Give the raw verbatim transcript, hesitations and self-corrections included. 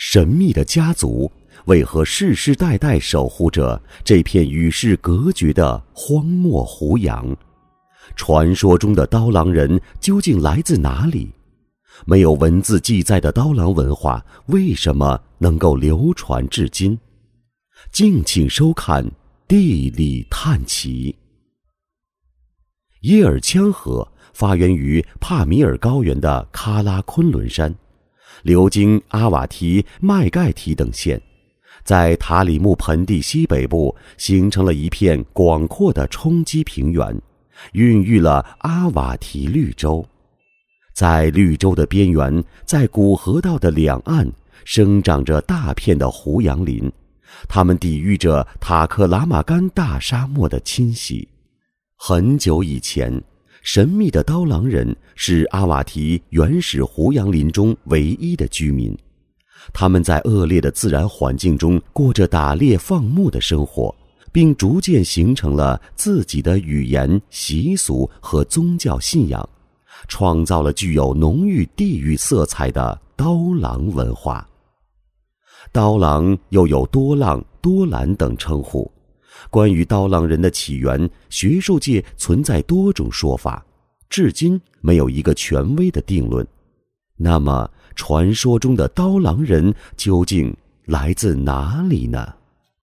神秘的家族为何世世代代守护着这片与世隔绝的荒漠胡杨？传说中的刀郎人究竟来自哪里？没有文字记载的刀郎文化为什么能够流传至今？敬请收看《地理探奇》。耶尔羌河发源于帕米尔高原的喀拉昆仑山，流经阿瓦提、麦盖提等县，在塔里木盆地西北部形成了一片广阔的冲积平原，孕育了阿瓦提绿洲。在绿洲的边缘，在古河道的两岸生长着大片的胡杨林，它们抵御着塔克拉玛干大沙漠的侵袭。很久以前，神秘的刀郎人是阿瓦提原始胡杨林中唯一的居民，他们在恶劣的自然环境中过着打猎放牧的生活，并逐渐形成了自己的语言、习俗和宗教信仰，创造了具有浓郁地域色彩的刀郎文化。刀郎又有多浪、多兰等称呼。关于刀郎人的起源，学术界存在多种说法，至今没有一个权威的定论。那么，传说中的刀郎人究竟来自哪里呢？